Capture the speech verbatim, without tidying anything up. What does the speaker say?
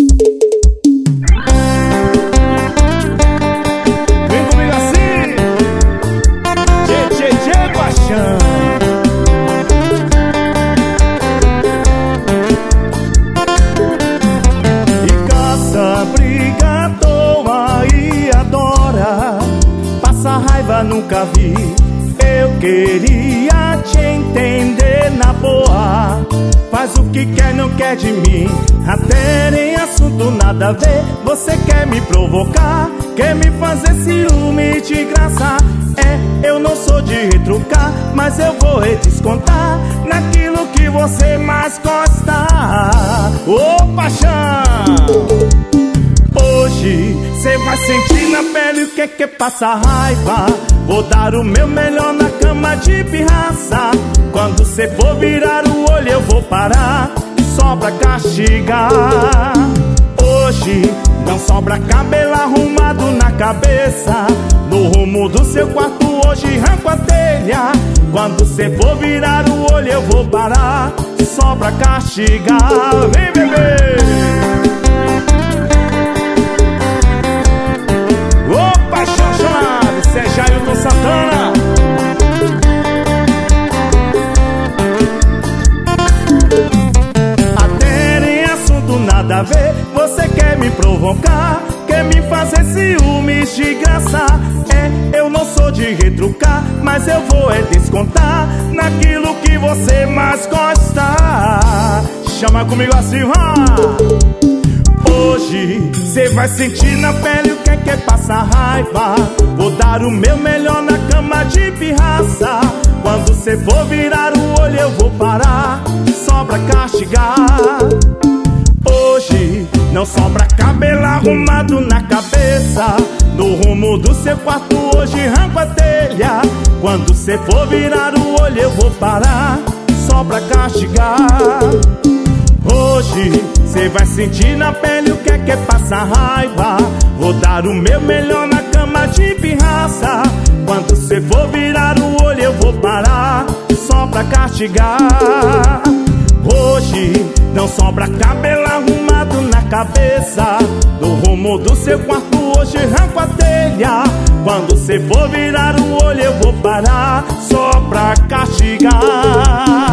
Vem comigo assim, tchê, tchê, tchê, paixão. E caça, briga à toa e adora, passa raiva, nunca vi. Eu queria te entender na boa, faz o que quer, não quer de mim. Até em assunto nada a ver, você quer me provocar, quer me fazer ciúme de graça. É, eu não sou de retrucar, mas eu vou descontar naquilo que você mais gosta. Ô paixão, hoje cê vai sentir na pele o que que passa raiva. Vou dar o meu melhor na cama de pirraça. Quando cê for virar o olho eu vou parar, só pra castigar. Hoje não sobra cabelo arrumado na cabeça, no rumo do seu quarto hoje arranco a telha. Quando cê for virar o olho eu vou parar, só pra castigar. Vem bebê. Ô paixão chorada, cê é Jailton Santana. Até em assunto nada a ver, você quer me provocar, quer me fazer ciúmes de graça. É, eu não sou de retrucar, mas eu vou é descontar naquilo que você mais gosta. Chama comigo assim, ó. Hoje cê vai sentir na pele o que é que passa raiva. Vou dar o meu melhor na cama de pirraça. Quando cê for virar o olho eu vou parar, só pra castigar. Hoje não sobra cabelo arrumado na cabeça, no rumo do seu quarto hoje arranco a telha. Quando cê for virar o olho eu vou parar, só pra castigar. Hoje cê vai sentir na pele o que é que passa raiva. Vou dar o meu melhor na cama de pirraça. Quando cê for virar o olho eu vou parar, só pra castigar. Hoje não sobra cabelo arrumado na cabeça, no rumo do seu quarto hoje arranco a telha. Quando cê for virar o olho eu vou parar, só pra castigar.